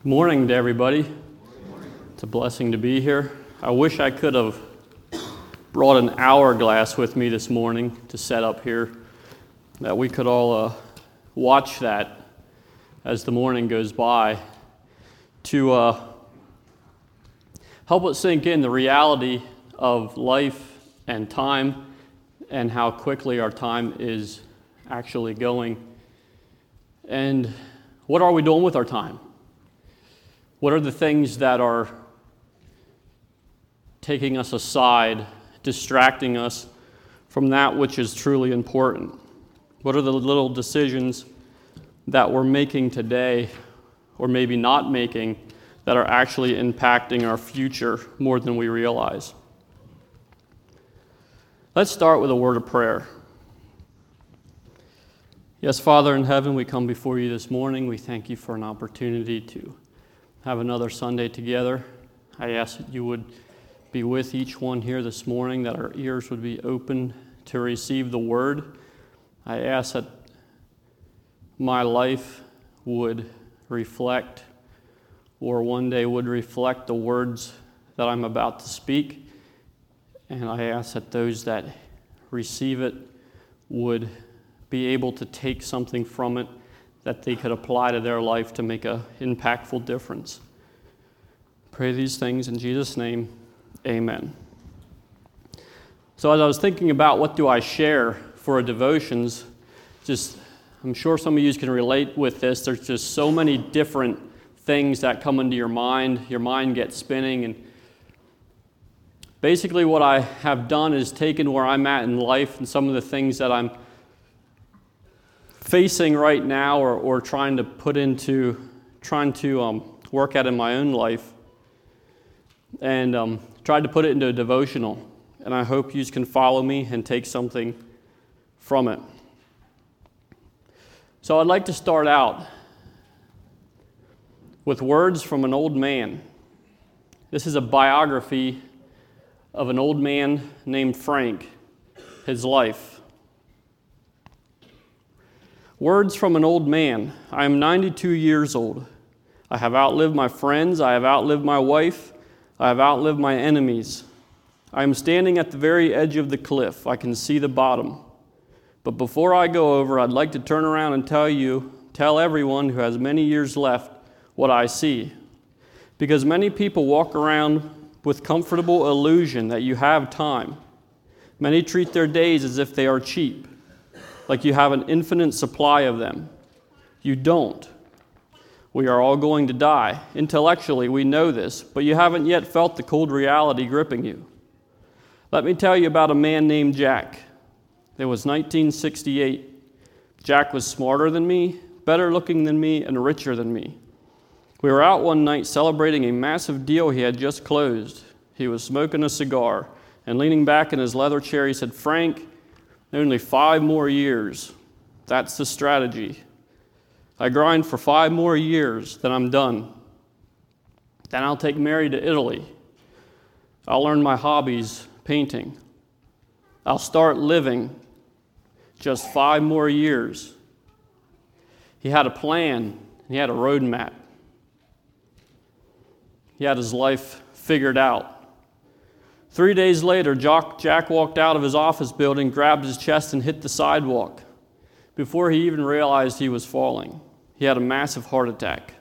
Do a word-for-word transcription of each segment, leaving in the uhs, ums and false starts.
Morning to everybody. It's a blessing to be here. I wish I could have brought an hourglass with me this morning to set up here, that we could all uh, watch that as the morning goes by to uh, help us sink in the reality of life and time and how quickly our time is actually going. And what are we doing with our time? What are the things that are taking us aside, distracting us from that which is truly important? What are the little decisions that we're making today, or maybe not making, that are actually impacting our future more than we realize? Let's start with a word of prayer. Yes, Father in heaven, we come before you this morning. We thank you for an opportunity to have another Sunday together. I ask that you would be with each one here this morning, that our ears would be open to receive the word. I ask that my life would reflect, or one day would reflect, the words that I'm about to speak. And I ask that those that receive it would be able to take something from it that they could apply to their life to make an impactful difference. Pray these things in Jesus' name, amen. So as I was thinking about what do I share for a devotions, just I'm sure some of you can relate with this. There's just so many different things that come into your mind. Your mind gets spinning, and basically what I have done is taken where I'm at in life and some of the things that I'm facing right now, or, or trying to put into, trying to um, work at in my own life, and um, tried to put it into a devotional. And I hope you can follow me and take something from it. So I'd like to start out with words from an old man. This is a biography of an old man named Frank, his life. Words from an old man. I am ninety-two years old. I have outlived my friends. I have outlived my wife. I have outlived my enemies. I am standing at the very edge of the cliff. I can see the bottom. But before I go over, I'd like to turn around and tell you, tell everyone who has many years left what I see. Because many people walk around with comfortable illusion that you have time. Many treat their days as if they are cheap, like you have an infinite supply of them. You don't. We are all going to die. Intellectually, we know this, but you haven't yet felt the cold reality gripping you. Let me tell you about a man named Jack. It was nineteen sixty-eight. Jack was smarter than me, better looking than me, and richer than me. We were out one night celebrating a massive deal he had just closed. He was smoking a cigar, and leaning back in his leather chair, he said, "Frank, only five more years. That's the strategy. I grind for five more years, then I'm done. Then I'll take Mary to Italy. I'll learn my hobbies, painting. I'll start living. Just five more years." He had a plan. He had a roadmap. He had his life figured out. Three days later, Jack walked out of his office building, grabbed his chest, and hit the sidewalk. Before he even realized he was falling, he had a massive heart attack.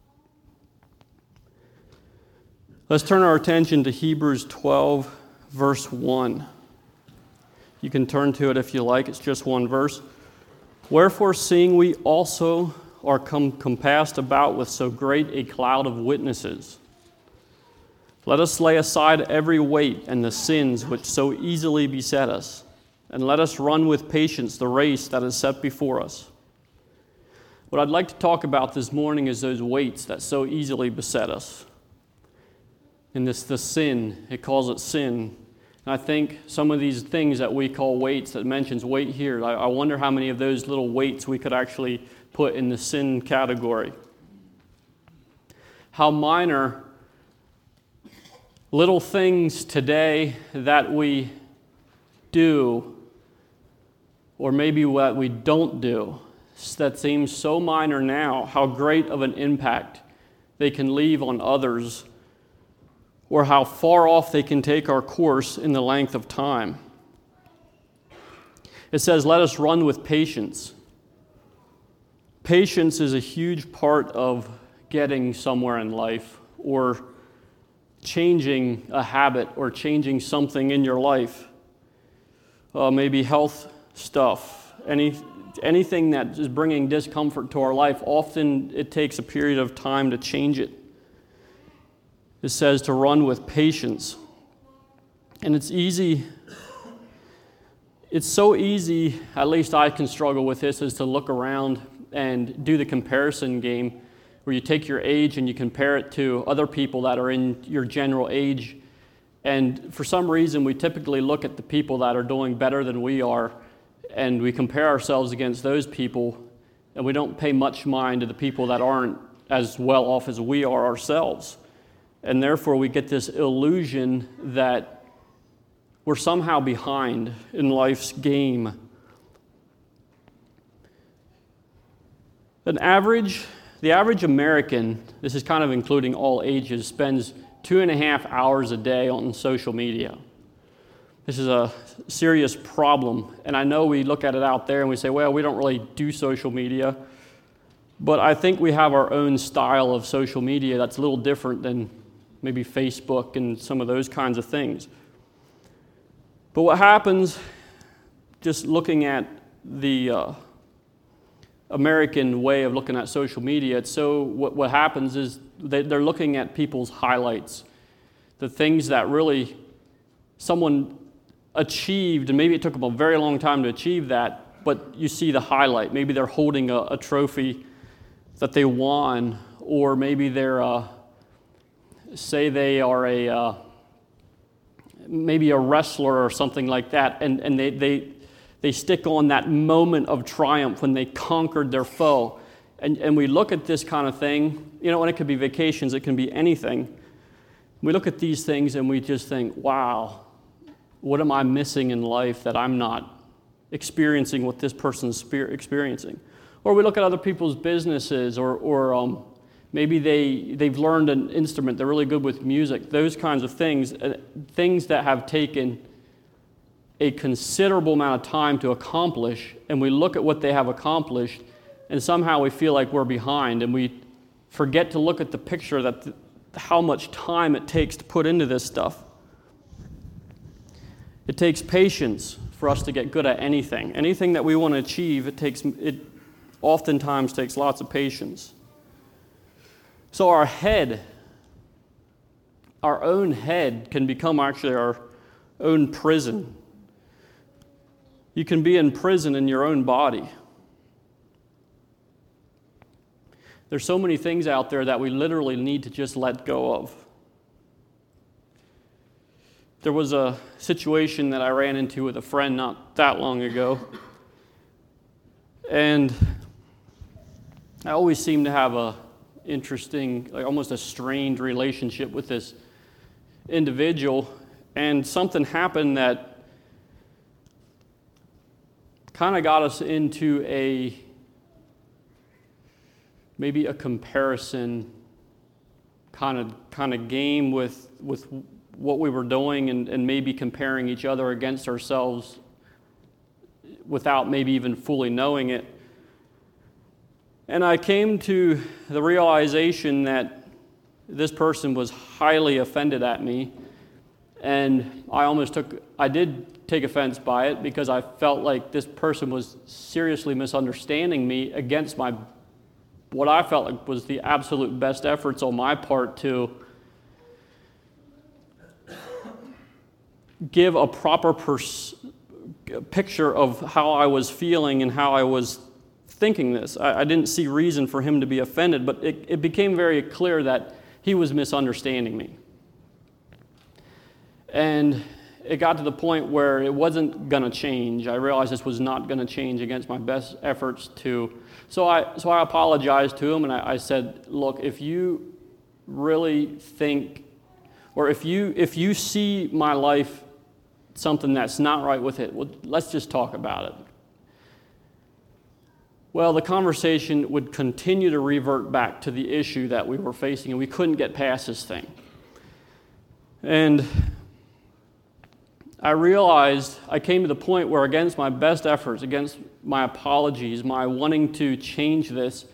Let's turn our attention to Hebrews twelve, verse one. You can turn to it if you like. It's just one verse. "Wherefore, seeing we also are come compassed about with so great a cloud of witnesses, let us lay aside every weight and the sins which so easily beset us, and let us run with patience the race that is set before us." What I'd like to talk about this morning is those weights that so easily beset us. And this, the sin, it calls it sin. And I think some of these things that we call weights, that mentions weight here, I, I wonder how many of those little weights we could actually put in the sin category. How minor little things today that we do, or maybe what we don't do, that seems so minor now, how great of an impact they can leave on others, or how far off they can take our course in the length of time. It says, let us run with patience. Patience is a huge part of getting somewhere in life, or changing a habit, or changing something in your life. Uh, maybe health stuff, any, anything that is bringing discomfort to our life. Often it takes a period of time to change it. It says to run with patience. And it's easy, it's so easy, at least I can struggle with this, is to look around and do the comparison game where you take your age and you compare it to other people that are in your general age. And for some reason, we typically look at the people that are doing better than we are, and we compare ourselves against those people, and we don't pay much mind to the people that aren't as well off as we are ourselves. And therefore, we get this illusion that we're somehow behind in life's game. An average, the average American, this is kind of including all ages, spends two and a half hours a day on social media. This is a serious problem, and I know we look at it out there and we say, well, we don't really do social media, but I think we have our own style of social media that's a little different than maybe Facebook and some of those kinds of things. But what happens, just looking at the uh, American way of looking at social media, it's so what, what happens is they, they're looking at people's highlights, the things that really someone achieved, and maybe it took them a very long time to achieve that, but you see the highlight. Maybe they're holding a, a trophy that they won, or maybe they're uh, say they are a uh, maybe a wrestler or something like that, and, and they, they they stick on that moment of triumph when they conquered their foe. And, and we look at this kind of thing, you know, and it could be vacations, it can be anything. We look at these things and we just think, wow, what am I missing in life that I'm not experiencing what this person's experiencing? Or we look at other people's businesses, or, or um, maybe they, they've learned an instrument, they're really good with music, those kinds of things, uh, things that have taken a considerable amount of time to accomplish, and we look at what they have accomplished, and somehow we feel like we're behind, and we forget to look at the picture that the, how much time it takes to put into this stuff. It takes patience for us to get good at anything. Anything that we want to achieve, it takes it oftentimes takes lots of patience. So our head, our own head can become actually our own prison. You can be in prison in your own body. There's so many things out there that we literally need to just let go of. There was a situation that I ran into with a friend not that long ago, and I always seem to have a interesting, like almost a strained relationship with this individual, and something happened that kind of got us into a maybe a comparison kind of kind of game with with what we were doing, and, and maybe comparing each other against ourselves without maybe even fully knowing it. And I came to the realization that this person was highly offended at me, and I almost took, I did take offense by it, because I felt like this person was seriously misunderstanding me against my, what I felt like was the absolute best efforts on my part to give a proper pers- picture of how I was feeling and how I was thinking this. I, I didn't see reason for him to be offended, but it, it became very clear that he was misunderstanding me. And it got to the point where it wasn't going to change. I realized this was not going to change against my best efforts to. So I so I apologized to him, and I, I said, look, if you really think, or if you if you see my life something that's not right with it, well, let's just talk about it. well, the conversation would continue to revert back to the issue that we were facing, and we couldn't get past this thing. And I realized, I came to the point where against my best efforts, against my apologies, my wanting to change this,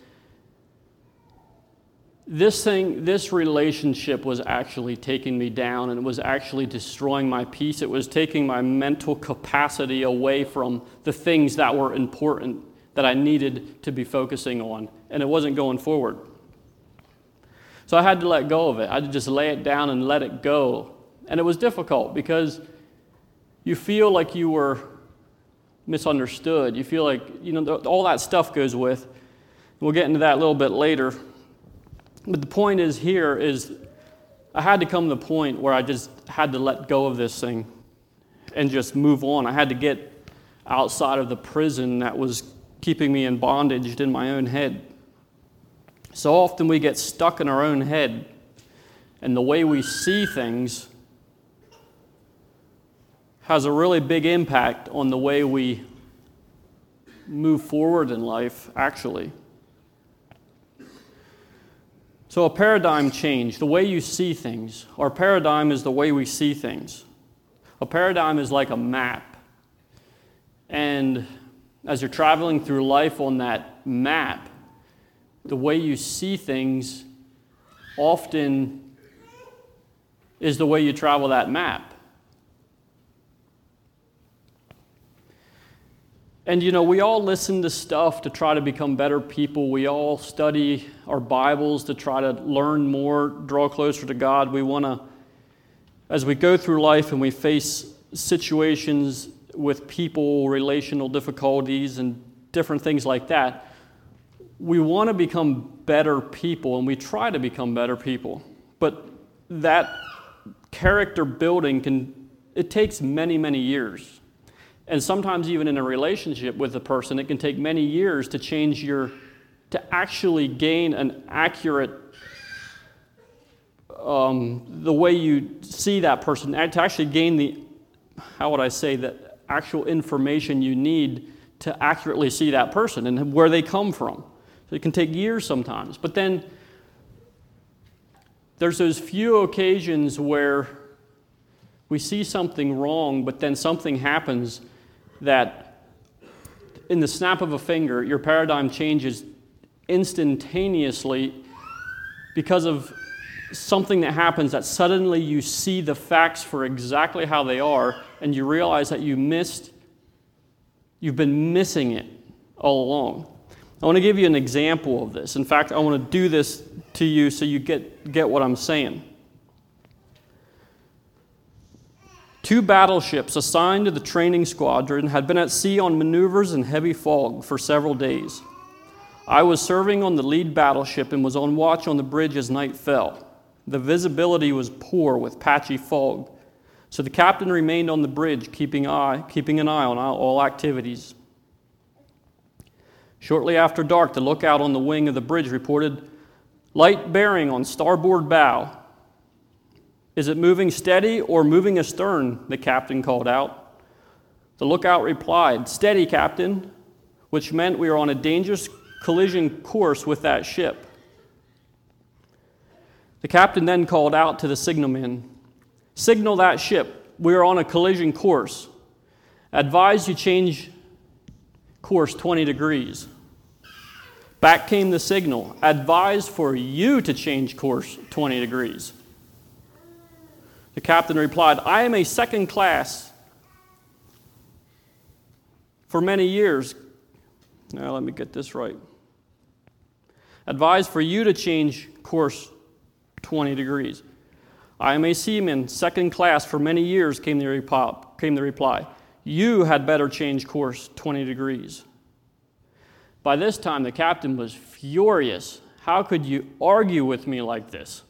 this thing, this relationship was actually taking me down, and it was actually destroying my peace. It was taking my mental capacity away from the things that were important that I needed to be focusing on, and it wasn't going forward. So I had to let go of it. I had to just lay it down and let it go. And it was difficult because you feel like you were misunderstood. You feel like, you know, all that stuff goes with. We'll get into that a little bit later. But the point is here is I had to come to the point where I just had to let go of this thing and just move on. I had to get outside of the prison that was keeping me in bondage in my own head. So often we get stuck in our own head, and the way we see things has a really big impact on the way we move forward in life, actually. So a paradigm change, the way you see things. Our paradigm is the way we see things. A paradigm is like a map. And as you're traveling through life on that map, the way you see things often is the way you travel that map. And you know, we all listen to stuff to try to become better people. We all study our Bibles to try to learn more, draw closer to God. We want to, as we go through life and we face situations with people, relational difficulties, and different things like that, we want to become better people, and we try to become better people. But that character building can, it takes many, many years. And sometimes even in a relationship with a person, it can take many years to change your, to actually gain an accurate, um, the way you see that person, to actually gain the, how would I say, the actual information you need to accurately see that person and where they come from. So it can take years sometimes. But then there's those few occasions where we see something wrong, but then something happens that in the snap of a finger, your paradigm changes instantaneously because of something that happens that suddenly you see the facts for exactly how they are, and you realize that you missed, you've been missing it all along. I want to give you an example of this. In fact, I want to do this to you so you get, get what I'm saying. Two battleships assigned to the training squadron had been at sea on maneuvers in heavy fog for several days. I was serving on the lead battleship and was on watch on the bridge as night fell. The visibility was poor with patchy fog, so the captain remained on the bridge, keeping, eye, keeping an eye on all activities. Shortly after dark, the lookout on the wing of the bridge reported, "Light bearing on starboard bow." "Is it moving steady or moving astern?" the captain called out. The lookout replied, "Steady, Captain," which meant we were on a dangerous collision course with that ship. The captain then called out to the signalman, "Signal that ship. We are on a collision course. Advise you change course twenty degrees. Back came the signal, "Advise for you to change course twenty degrees. The captain replied, "I am a second class for many years." Now let me get this right. "Advise for you to change course twenty degrees. I am a seaman, second class for many years," came the reply. Came the reply. "You had better change course twenty degrees. By this time, the captain was furious. How could you argue with me like this?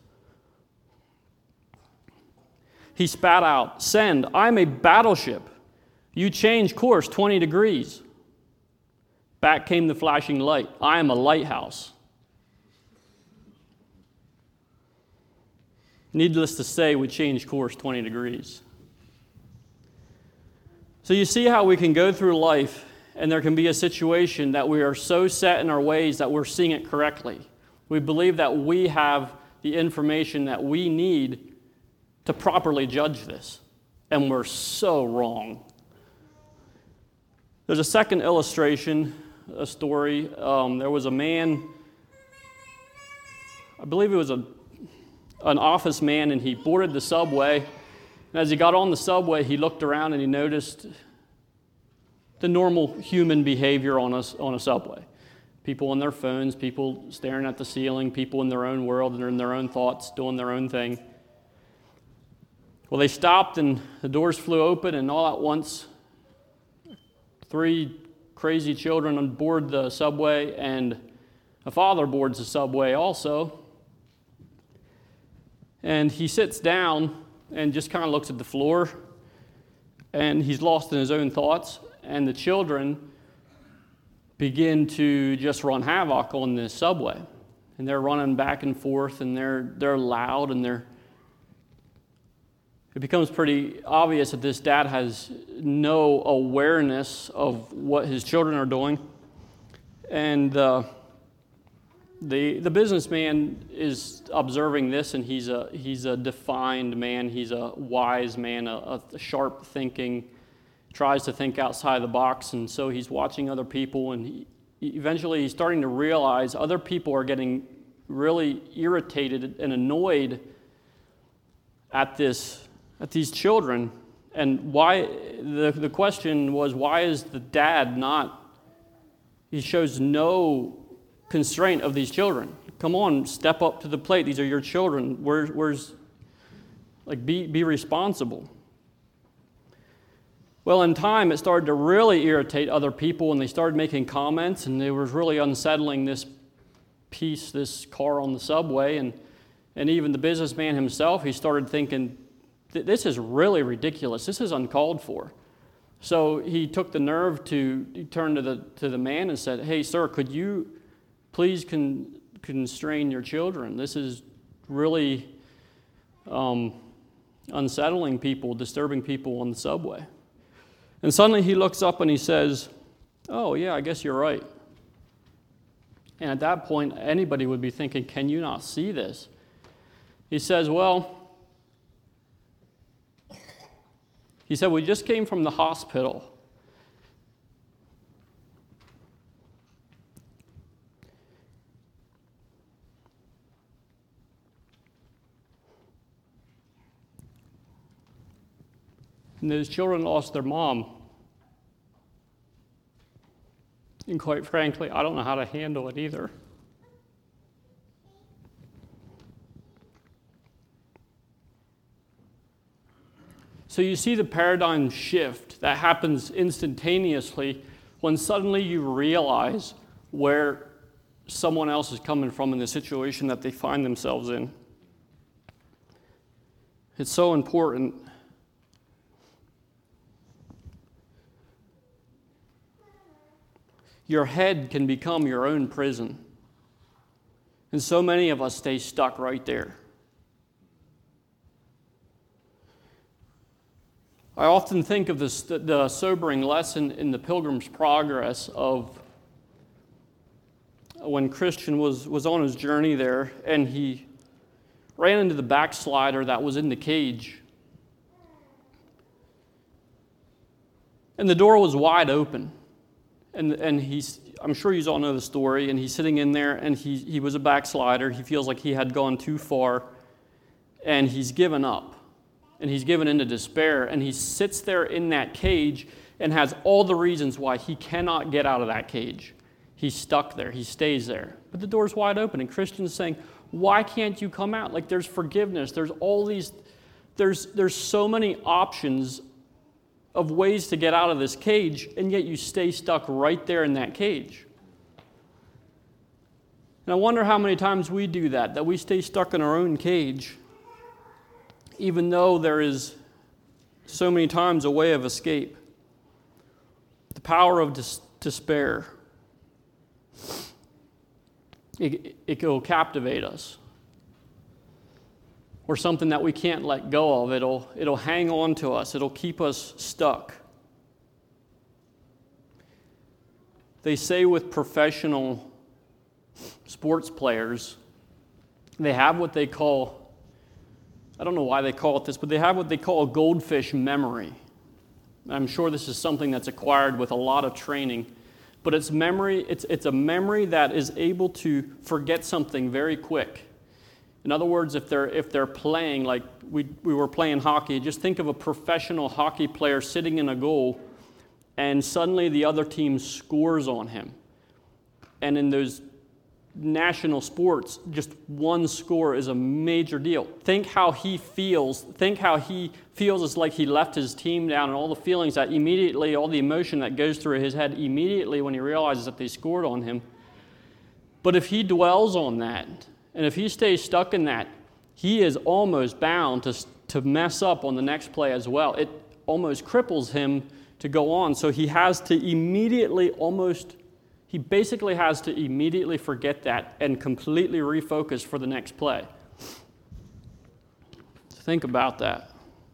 He spat out, "Send, I'm a battleship. You change course twenty degrees. Back came the flashing light. "I am a lighthouse." Needless to say, we changed course twenty degrees. So you see how we can go through life and there can be a situation that we are so set in our ways that we're seeing it correctly. We believe that we have the information that we need to properly judge this, and we're so wrong. There's a second illustration, a story. Um, there was a man, I believe it was a an office man, and he boarded the subway. And as he got on the subway, he looked around and he noticed the normal human behavior on a, on a subway. People on their phones, people staring at the ceiling, people in their own world and in their own thoughts, doing their own thing. Well, they stopped and the doors flew open, and all at once, three crazy children on board the subway, and a father boards the subway also. And he sits down and just kind of looks at the floor, and he's lost in his own thoughts, and the children begin to just run havoc on this subway. And they're running back and forth, and they're they're loud, and they're it becomes pretty obvious that this dad has no awareness of what his children are doing. And uh, the the businessman is observing this, and he's a he's a defined man. He's a wise man, a, a sharp thinking, tries to think outside the box, and so he's watching other people, and he, eventually he's starting to realize other people are getting really irritated and annoyed at this at these children. And why the the question was, why is the dad not, he shows no constraint of these children. Come on, step up to the plate. These are your children. Where, where's, like, be be responsible. Well, in time, it started to really irritate other people, and they started making comments, and it was really unsettling this piece, this car on the subway, and and even the businessman himself, he started thinking, this is really ridiculous. This is uncalled for. So he took the nerve to he turned to the to the man and said, "Hey, sir, could you please con, constrain your children? This is really um, unsettling people, disturbing people on the subway." And suddenly he looks up and he says, "Oh, yeah, I guess you're right." And at that point, anybody would be thinking, can you not see this? He says, well, he said, we just came from the hospital. And those children lost their mom. And quite frankly, I don't know how to handle it either. So you see the paradigm shift that happens instantaneously when suddenly you realize where someone else is coming from in the situation that they find themselves in. It's so important. Your head can become your own prison. And so many of us stay stuck right there. I often think of this, the sobering lesson in the Pilgrim's Progress of when Christian was, was on his journey there, and he ran into the backslider that was in the cage. And the door was wide open. And and he's, I'm sure you all know the story, and he's sitting in there, and he, he was a backslider. He feels like he had gone too far, and he's given up, and he's given into despair, and he sits there in that cage and has all the reasons why he cannot get out of that cage. He's stuck there. He stays there. But the door's wide open, and Christian's saying, why can't you come out? Like, there's forgiveness. There's all these, there's there's so many options of ways to get out of this cage, and yet you stay stuck right there in that cage. And I wonder how many times we do that, that we stay stuck in our own cage, even though there is so many times a way of escape. The power of dis- despair. It, it will captivate us. Or something that we can't let go of. It'll, it'll hang on to us. It'll keep us stuck. they say with professional sports players, they have what they call, I don't know why they call it this, but they have what they call a goldfish memory. I'm sure this is something that's acquired with a lot of training, but it's memory. It's, it's a memory that is able to forget something very quick. In other words, if they're, if they're playing, like we, we were playing hockey, just think of a professional hockey player sitting in a goal, and suddenly the other team scores on him. And in those national sports, just one score is a major deal. Think how he feels. Think how he feels it's like he left his team down, and all the feelings that immediately, all the emotion that goes through his head immediately when he realizes that they scored on him. But if he dwells on that, and if he stays stuck in that, he is almost bound to, to mess up on the next play as well. It almost cripples him to go on. So he has to immediately almost He basically has to immediately forget that and completely refocus for the next play. Think about that.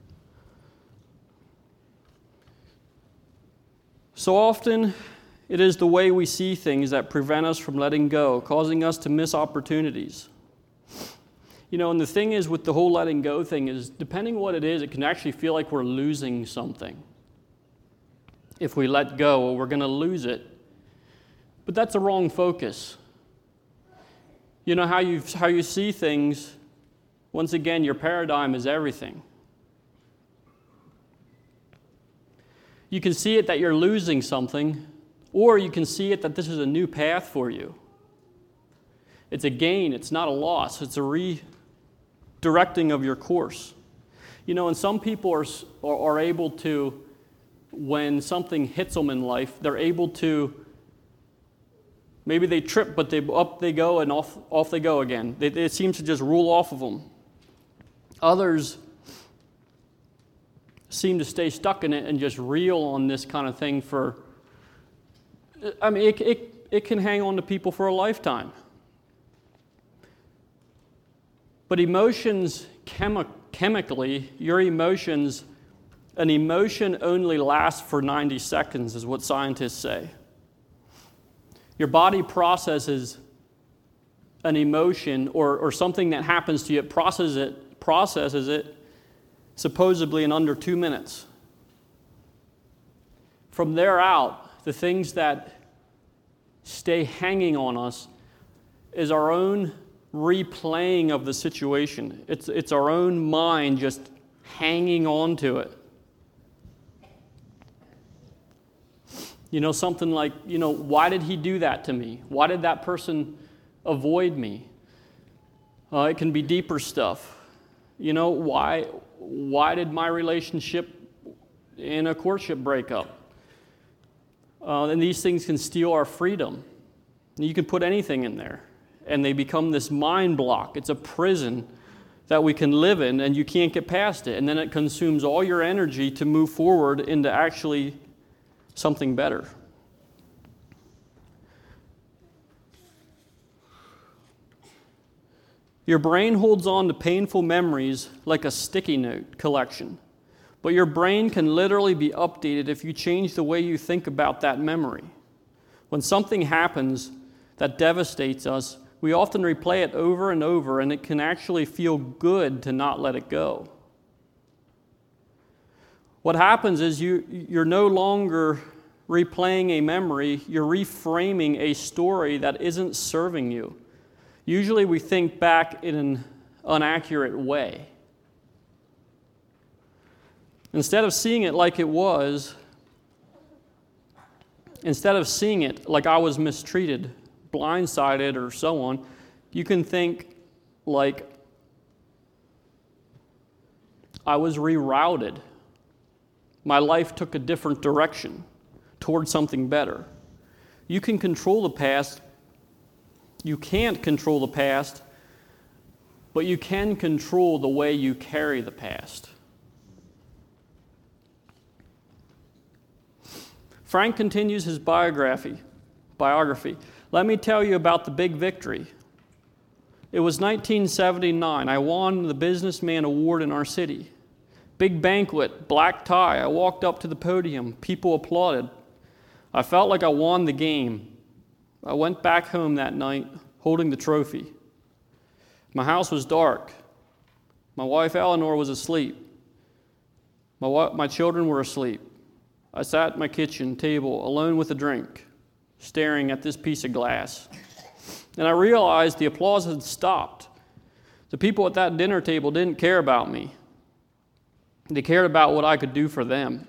So often, it is the way we see things that prevent us from letting go, causing us to miss opportunities. You know, and the thing is with the whole letting go thing is, depending what it is, it can actually feel like we're losing something. If we let go, or we're going to lose it. But that's a wrong focus. You know, how you how you see things, once again, your paradigm is everything. You can see it that you're losing something, or you can see it that this is a new path for you. It's a gain, it's not a loss, it's a redirecting of your course. You know, and some people are, are, are able to, when something hits them in life, they're able to, maybe they trip, but they up they go and off, off they go again. It, it seems to just rule off of them. Others seem to stay stuck in it and just reel on this kind of thing for, I mean, it, it, it can hang on to people for a lifetime. But emotions, chemi- chemically, your emotions, an emotion only lasts for ninety seconds, is what scientists say. Your body processes an emotion or, or something that happens to you, it processes it, processes it supposedly in under two minutes. From there out, the things that stay hanging on us is our own replaying of the situation. It's, it's our own mind just hanging on to it. You know, something like, you know, why did he do that to me? Why did that person avoid me? Uh, it can be deeper stuff. You know, why, why did my relationship in a courtship break up? Uh, and these things can steal our freedom. You can put anything in there, and they become this mind block. It's a prison that we can live in, and you can't get past it. And then it consumes all your energy to move forward into actually something better. Your brain holds on to painful memories like a sticky note collection, but your brain can literally be updated if you change the way you think about that memory. When something happens that devastates us, we often replay it over and over, and it can actually feel good to not let it go. What happens is you, you're no longer replaying a memory, you're reframing a story that isn't serving you. Usually we think back in an inaccurate way. Instead of seeing it like it was, instead of seeing it like I was mistreated, blindsided, or so on, you can think like I was rerouted. My life took a different direction towards something better. You can control the past. You can't control the past, but you can control the way you carry the past. Frank continues his biography. Biography. Let me tell you about the big victory. It was nineteen seventy-nine. I won the Businessman Award in our city. Big banquet, black tie. I walked up to the podium. People applauded. I felt like I won the game. I went back home that night holding the trophy. My house was dark. My wife Eleanor was asleep. My, wa- my children were asleep. I sat at my kitchen table alone with a drink, staring at this piece of glass. And I realized the applause had stopped. The people at that dinner table didn't care about me. They cared about what I could do for them.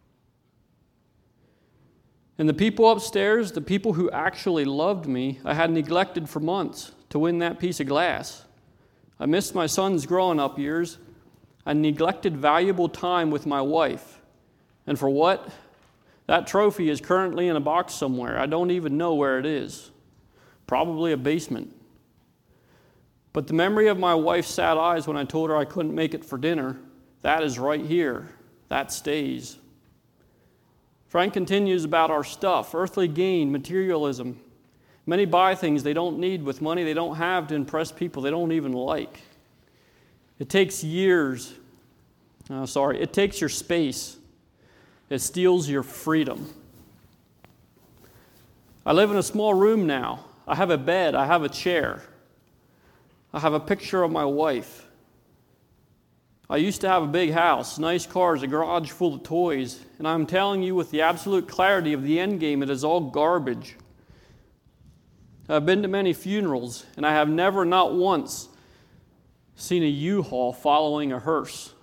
And the people upstairs, the people who actually loved me, I had neglected for months to win that piece of glass. I missed my son's growing up years. I neglected valuable time with my wife. And for what? That trophy is currently in a box somewhere. I don't even know where it is. Probably a basement. But the memory of my wife's sad eyes when I told her I couldn't make it for dinner, that is right here. That stays. Frank continues about our stuff, earthly gain, materialism. Many buy things they don't need with money they don't have to impress people they don't even like. It takes years. Oh, sorry. It takes your space. It steals your freedom. I live in a small room now. I have a bed. I have a chair. I have a picture of my wife. I used to have a big house, nice cars, a garage full of toys, and I'm telling you with the absolute clarity of the end game, it is all garbage. I've been to many funerals, and I have never, not once, seen a U-Haul following a hearse.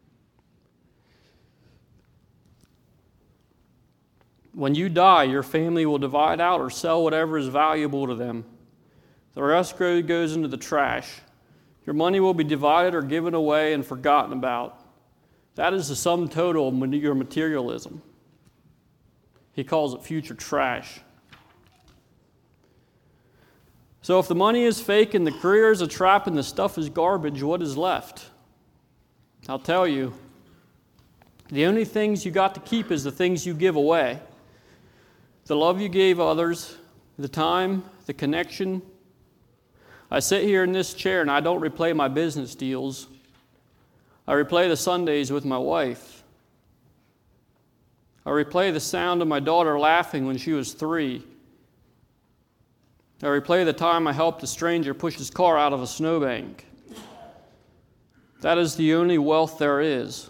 When you die, your family will divide out or sell whatever is valuable to them. The rest goes into the trash. Your money will be divided or given away and forgotten about. That is the sum total of your materialism. He calls it future trash. So if the money is fake and the career is a trap and the stuff is garbage, what is left? I'll tell you, the only things you got to keep is the things you give away. The love you gave others, the time, the connection. I sit here in this chair and I don't replay my business deals. I replay the Sundays with my wife. I replay the sound of my daughter laughing when she was three. I replay the time I helped a stranger push his car out of a snowbank. That is the only wealth there is.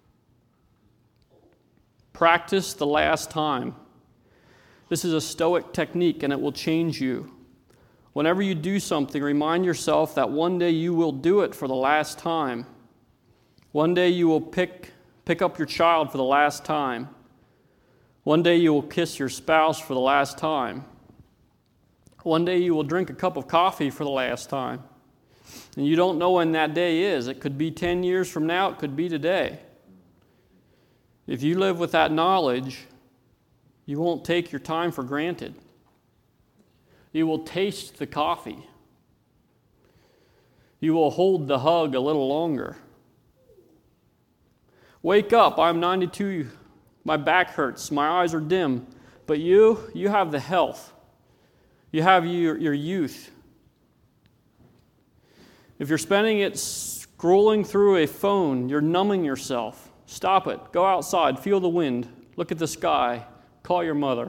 Practice the last time. This is a Stoic technique and it will change you. Whenever you do something, remind yourself that one day you will do it for the last time. One day you will pick, pick up your child for the last time. One day you will kiss your spouse for the last time. One day you will drink a cup of coffee for the last time. And you don't know when that day is. It could be ten years from now. It could be today. If you live with that knowledge, you won't take your time for granted. You will taste the coffee. You will hold the hug a little longer. Wake up. I'm ninety-two. My back hurts. My eyes are dim. But you, you have the health. You have your, your youth. If you're spending it scrolling through a phone, you're numbing yourself. Stop it. Go outside. Feel the wind. Look at the sky. Call your mother.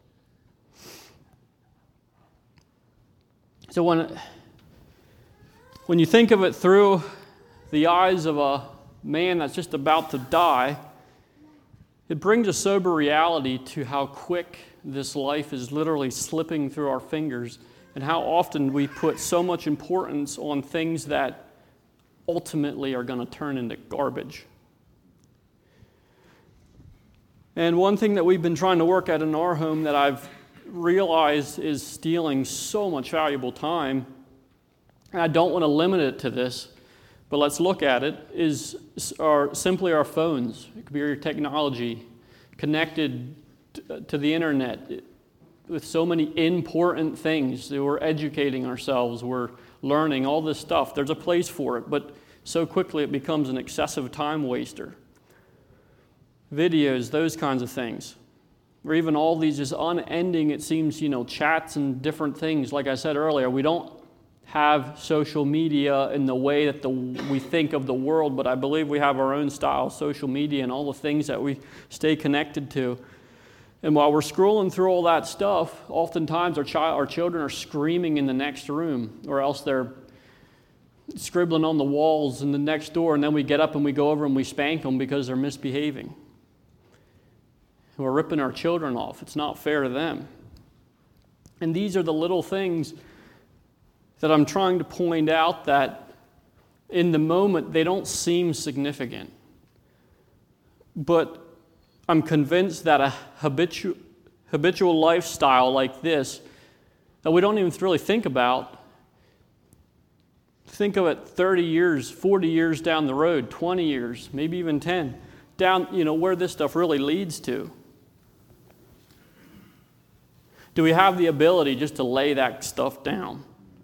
So when, when you think of it through the eyes of a man that's just about to die, it brings a sober reality to how quick this life is literally slipping through our fingers and how often we put so much importance on things that ultimately are going to turn into garbage. And one thing that we've been trying to work at in our home that I've realized is stealing so much valuable time, and I don't want to limit it to this, but let's look at it, is our, simply our phones. It could be your technology connected to the internet with so many important things. We're educating ourselves, we're learning all this stuff. There's a place for it, but so quickly it becomes an excessive time waster. Videos, those kinds of things. Or even all these just unending, it seems, you know, chats and different things. Like I said earlier, we don't have social media in the way that the, we think of the world, but I believe we have our own style of social media and all the things that we stay connected to. And while we're scrolling through all that stuff, oftentimes our, child, our children are screaming in the next room, or else they're scribbling on the walls in the next door, and then we get up and we go over and we spank them because they're misbehaving. We're ripping our children off. It's not fair to them. And these are the little things that I'm trying to point out that in the moment they don't seem significant. But I'm convinced that a habitual, habitual lifestyle like this, that we don't even really think about, think of it thirty years, forty years down the road, twenty years, maybe even ten, down, you know, where this stuff really leads to. Do we have the ability just to lay that stuff down?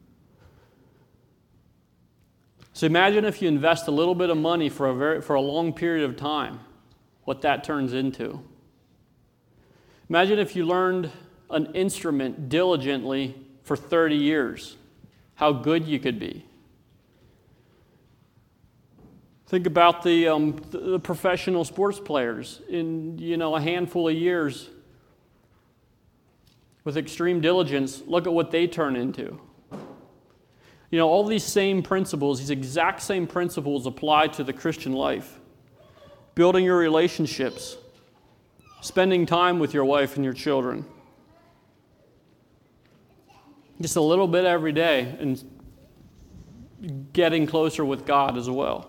So imagine if you invest a little bit of money for a very, for a long period of time, what that turns into. Imagine if you learned an instrument diligently for thirty years, how good you could be. Think about the, um, the professional sports players. In you know a handful of years, with extreme diligence, look at what they turn into. You know, all these same principles, these exact same principles apply to the Christian life. Building your relationships, spending time with your wife and your children. Just a little bit every day, and getting closer with God as well.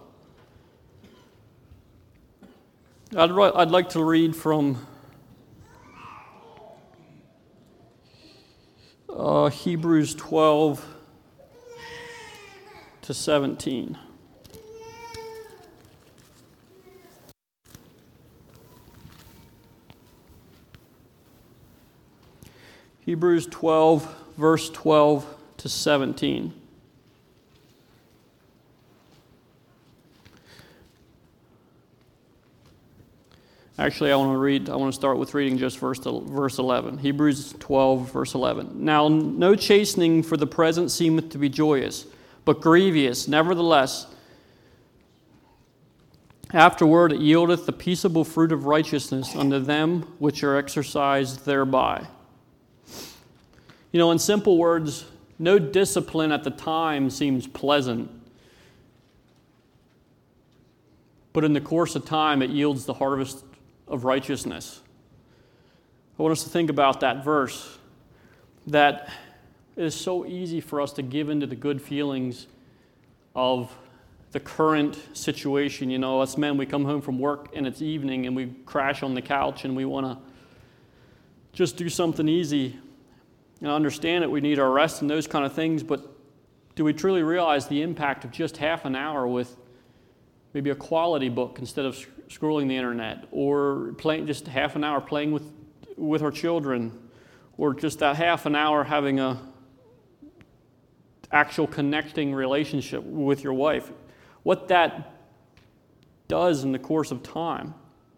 I'd, I'd like to read from uh, Hebrews twelve to seventeen. Hebrews twelve, verse twelve to seventeen. Actually, I want to read, I want to start with reading just verse, verse eleven. Hebrews twelve, verse eleven. Now, no chastening for the present seemeth to be joyous, but grievous. Nevertheless, afterward it yieldeth the peaceable fruit of righteousness unto them which are exercised thereby. You know, in simple words, no discipline at the time seems pleasant, but in the course of time it yields the harvest of righteousness. I want us to think about that verse, that it is so easy for us to give into the good feelings of the current situation. You know, us men, we come home from work and it's evening and we crash on the couch and we want to just do something easy. And I understand it, we need our rest and those kind of things, but do we truly realize the impact of just half an hour with maybe a quality book instead of scrolling the internet, or playing just half an hour playing with, with our children, or just that half an hour having a actual connecting relationship with your wife? What that does in the course of time.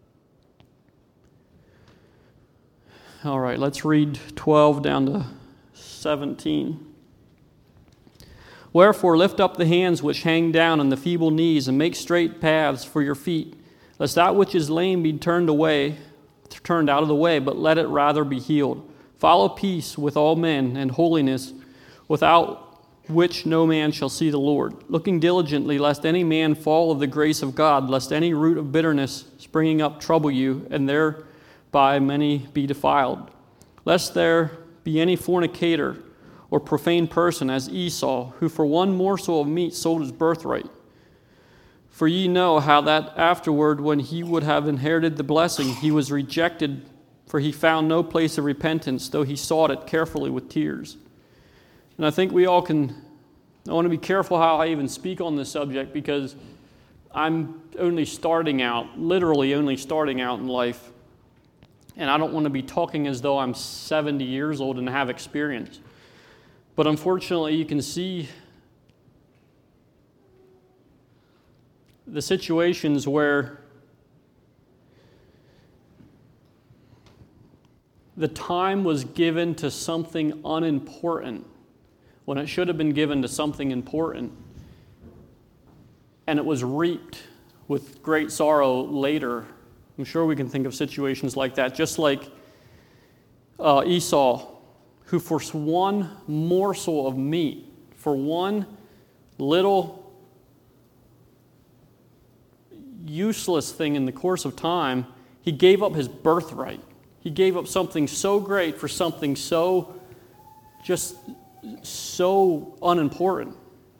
All right, let's read twelve down to seventeen. Wherefore lift up the hands which hang down and the feeble knees, and make straight paths for your feet, lest that which is lame be turned away, turned out of the way, but let it rather be healed. Follow peace with all men and holiness, without which no man shall see the Lord. Looking diligently, lest any man fall of the grace of God, lest any root of bitterness springing up trouble you, and thereby many be defiled. Lest there be any fornicator or profane person as Esau, who for one morsel of meat sold his birthright. For ye know how that afterward, when he would have inherited the blessing, he was rejected, for he found no place of repentance, though he sought it carefully with tears. And I think we all can, I want to be careful how I even speak on this subject, because I'm only starting out, literally only starting out in life. And I don't want to be talking as though I'm seventy years old and have experience. But unfortunately, you can see the situations where the time was given to something unimportant when it should have been given to something important, and it was reaped with great sorrow later. I'm sure we can think of situations like that, just like uh, Esau, who for one morsel of meat, for one little useless thing in the course of time, he gave up his birthright. He gave up something so great for something so, just so unimportant.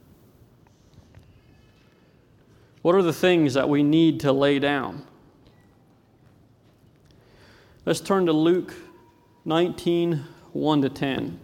What are the things that we need to lay down? Let's turn to Luke nineteen, one to ten.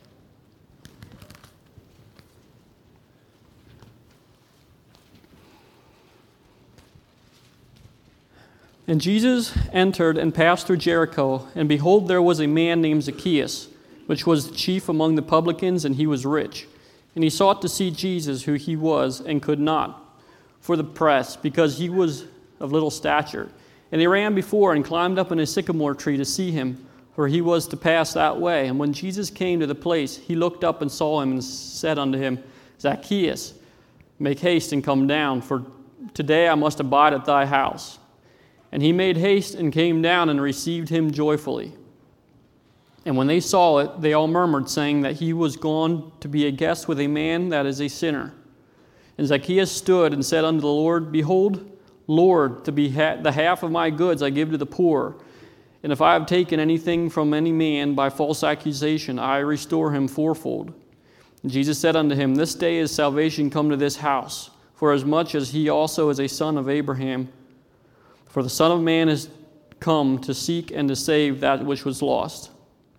And Jesus entered and passed through Jericho, and behold, there was a man named Zacchaeus, which was the chief among the publicans, and he was rich. And he sought to see Jesus, who he was, and could not, for the press, because he was of little stature. And he ran before and climbed up in a sycamore tree to see him, for he was to pass that way. And when Jesus came to the place, he looked up and saw him, and said unto him, Zacchaeus, make haste and come down, for today I must abide at thy house. And he made haste and came down and received him joyfully. And when they saw it, they all murmured, saying that he was gone to be a guest with a man that is a sinner. And Zacchaeus stood and said unto the Lord, Behold, Lord, to be ha- the half of my goods I give to the poor. And if I have taken anything from any man by false accusation, I restore him fourfold. And Jesus said unto him, This day is salvation come to this house, for as much as he also is a son of Abraham. For the Son of Man is come to seek and to save that which was lost.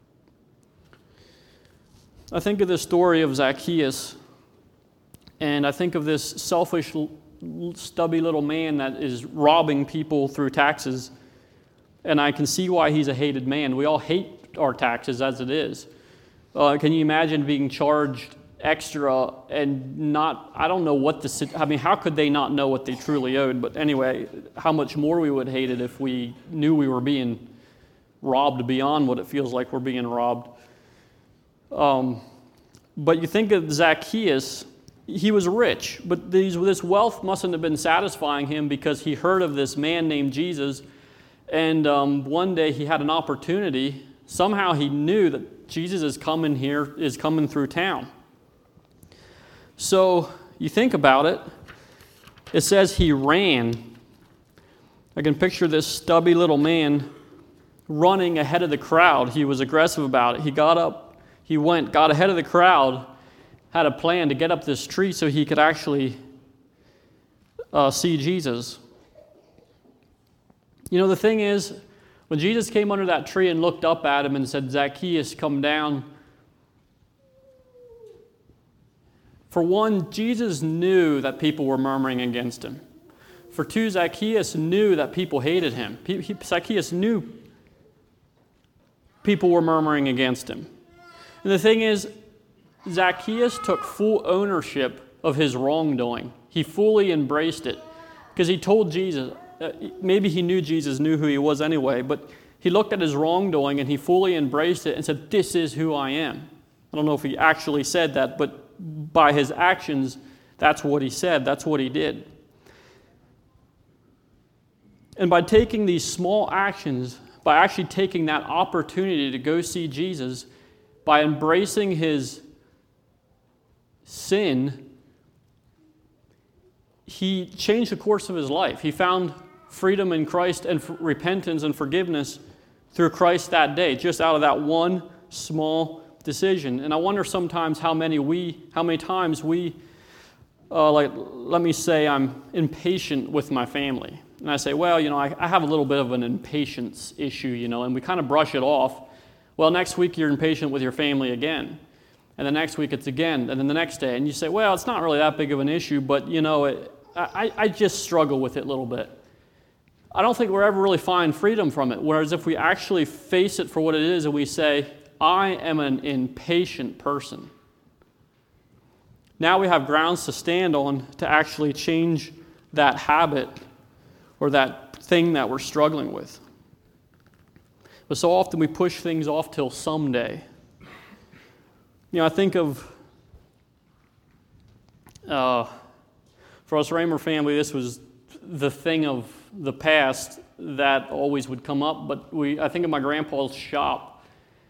I think of the story of Zacchaeus, and I think of this selfish, stubby little man that is robbing people through taxes, and I can see why he's a hated man. We all hate our taxes as it is. Uh, can you imagine being charged extra and not, I don't know what the, I mean, how could they not know what they truly owed? But anyway, how much more we would hate it if we knew we were being robbed beyond what it feels like we're being robbed. Um, but you think of Zacchaeus, he was rich, but these, this wealth mustn't have been satisfying him because he heard of this man named Jesus, and um, one day he had an opportunity. Somehow he knew that Jesus is coming here, is coming through town. So you think about it, it says he ran. I can picture this stubby little man running ahead of the crowd. He was aggressive about it. He got up, he went, got ahead of the crowd, had a plan to get up this tree so he could actually uh, see Jesus. You know, the thing is, when Jesus came under that tree and looked up at him and said, Zacchaeus, come down, for one, Jesus knew that people were murmuring against him. For two, Zacchaeus knew that people hated him. He, he, Zacchaeus knew people were murmuring against him. And the thing is, Zacchaeus took full ownership of his wrongdoing. He fully embraced it because he told Jesus, uh, maybe he knew Jesus knew who he was anyway, but he looked at his wrongdoing and he fully embraced it and said, this is who I am. I don't know if he actually said that, but by his actions, that's what he said, that's what he did. And by taking these small actions, by actually taking that opportunity to go see Jesus, by embracing his sin, he changed the course of his life. He found freedom in Christ and f- repentance and forgiveness through Christ that day, just out of that one small decision. And I wonder sometimes how many we, how many times we, uh, like, let me say I'm impatient with my family. And I say, well, you know, I, I have a little bit of an impatience issue, you know, and we kind of brush it off. Well, next week you're impatient with your family again. And the next week it's again, and then the next day. And you say, well, it's not really that big of an issue, but, you know, it, I, I just struggle with it a little bit. I don't think we'll ever really find freedom from it. Whereas if we actually face it for what it is and we say, I am an impatient person, now we have grounds to stand on to actually change that habit or that thing that we're struggling with. But so often we push things off till someday. You know, I think of, uh, for us Raymer family, this was the thing of the past that always would come up. But we, I think of my grandpa's shop.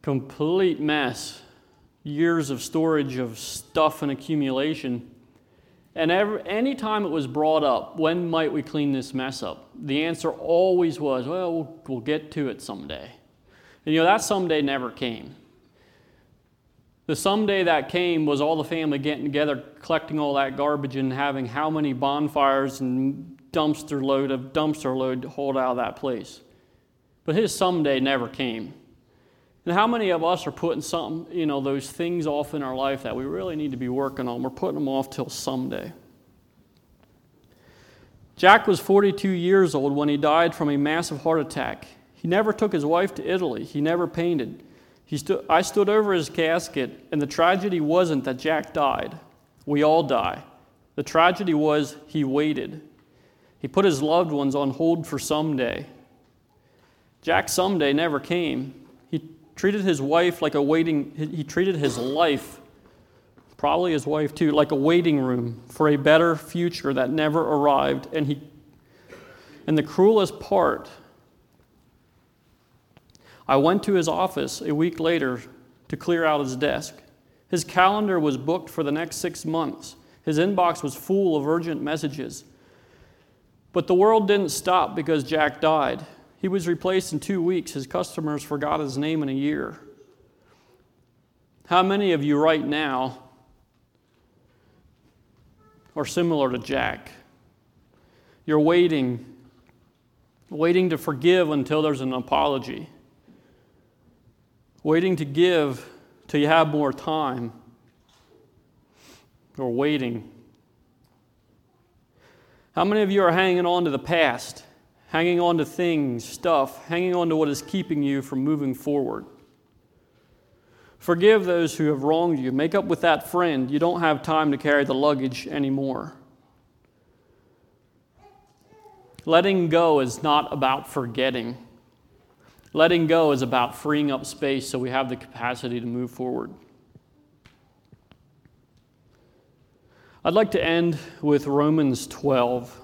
complete mess, years of storage of stuff and accumulation. And every, any time it was brought up, when might we clean this mess up? The answer always was, well, we'll, we'll get to it someday. And you know, that someday never came. The someday that came was all the family getting together, collecting all that garbage and having how many bonfires and dumpster load of dumpster load hauled out of that place. But his someday never came. And how many of us are putting some, you know, those things off in our life that we really need to be working on? We're putting them off till someday. Jack was forty-two years old when he died from a massive heart attack. He never took his wife to Italy. He never painted. He stu- I stood over his casket, and the tragedy wasn't that Jack died. We all die. The tragedy was he waited. He put his loved ones on hold for someday. Jack's someday never came. He treated his wife like a waiting, he treated his life, probably his wife too, like a waiting room for a better future that never arrived. And he, and the cruelest part, I went to his office a week later to clear out his desk. His calendar was booked for the next six months. His inbox was full of urgent messages. But the world didn't stop because Jack died. He was replaced in two weeks. His customers forgot his name in a year. How many of you right now are similar to Jack? You're waiting, waiting to forgive until there's an apology. Waiting to give till you have more time. Or waiting. How many of you are hanging on to the past? Hanging on to things, stuff, hanging on to what is keeping you from moving forward. Forgive those who have wronged you. Make up with that friend. You don't have time to carry the luggage anymore. Letting go is not about forgetting. Letting go is about freeing up space so we have the capacity to move forward. I'd like to end with Romans twelve.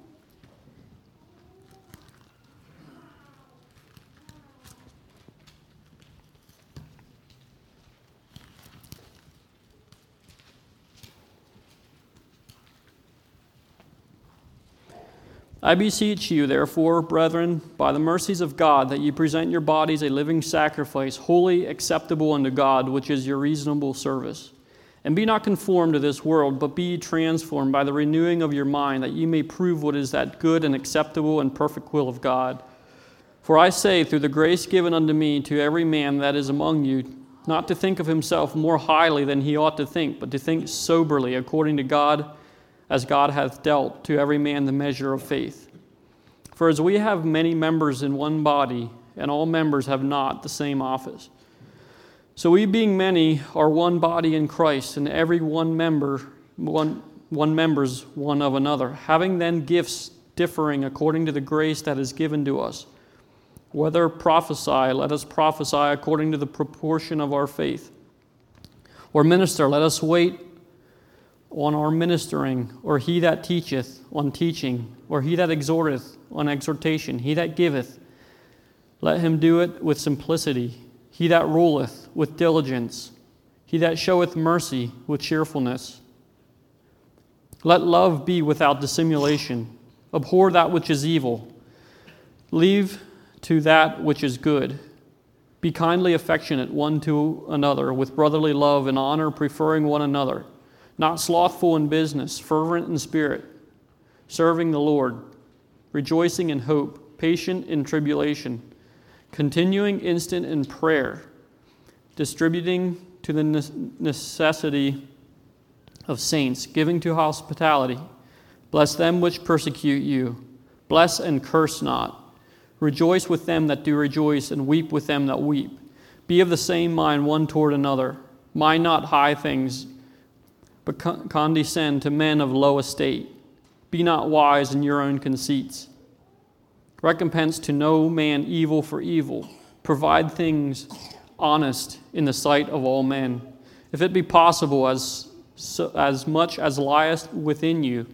I beseech you, therefore, brethren, by the mercies of God, that ye present your bodies a living sacrifice, holy, acceptable unto God, which is your reasonable service. And be not conformed to this world, but be ye transformed by the renewing of your mind, that ye may prove what is that good and acceptable and perfect will of God. For I say, through the grace given unto me, to every man that is among you, not to think of himself more highly than he ought to think, but to think soberly, according to God, as God hath dealt to every man the measure of faith. For as we have many members in one body, and all members have not the same office, so we being many are one body in Christ, and every one member, one, one members one of another, having then gifts differing according to the grace that is given to us. Whether prophesy, let us prophesy according to the proportion of our faith. Or minister, let us wait on our ministering, or he that teacheth on teaching, or he that exhorteth on exhortation, he that giveth, let him do it with simplicity, he that ruleth with diligence, he that showeth mercy with cheerfulness. Let love be without dissimulation. Abhor that which is evil. Leave to that which is good. Be kindly affectionate one to another with brotherly love and honor, preferring one another. Not slothful in business, fervent in spirit, serving the Lord, rejoicing in hope, patient in tribulation, continuing instant in prayer, distributing to the necessity of saints, giving to hospitality. Bless them which persecute you. Bless and curse not. Rejoice with them that do rejoice, and weep with them that weep. Be of the same mind one toward another. Mind not high things, but condescend to men of low estate. Be not wise in your own conceits. Recompense to no man evil for evil. Provide things honest in the sight of all men. If it be possible, as, so, as much as lieth within you,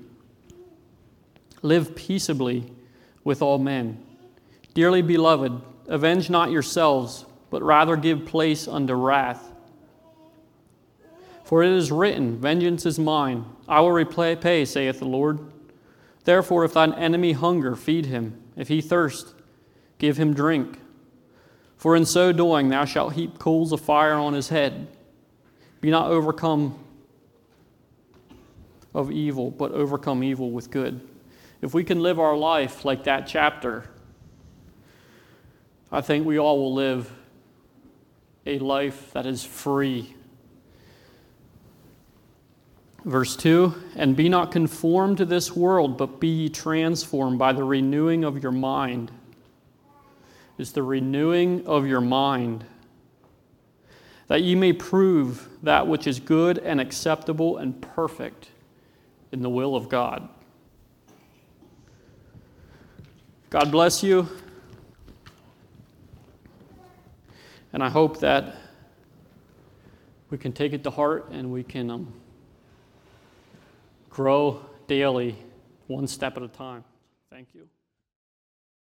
live peaceably with all men. Dearly beloved, avenge not yourselves, but rather give place unto wrath. For it is written, Vengeance is mine, I will repay, saith the Lord. Therefore, if thine enemy hunger, feed him. If he thirst, give him drink. For in so doing thou shalt heap coals of fire on his head. Be not overcome of evil, but overcome evil with good. If we can live our life like that chapter, I think we all will live a life that is free. Verse two, and be not conformed to this world, but be ye transformed by the renewing of your mind. It's the renewing of your mind, that ye may prove that which is good and acceptable and perfect in the will of God. God bless you. And I hope that we can take it to heart and we can um, grow daily, one step at a time. Thank you.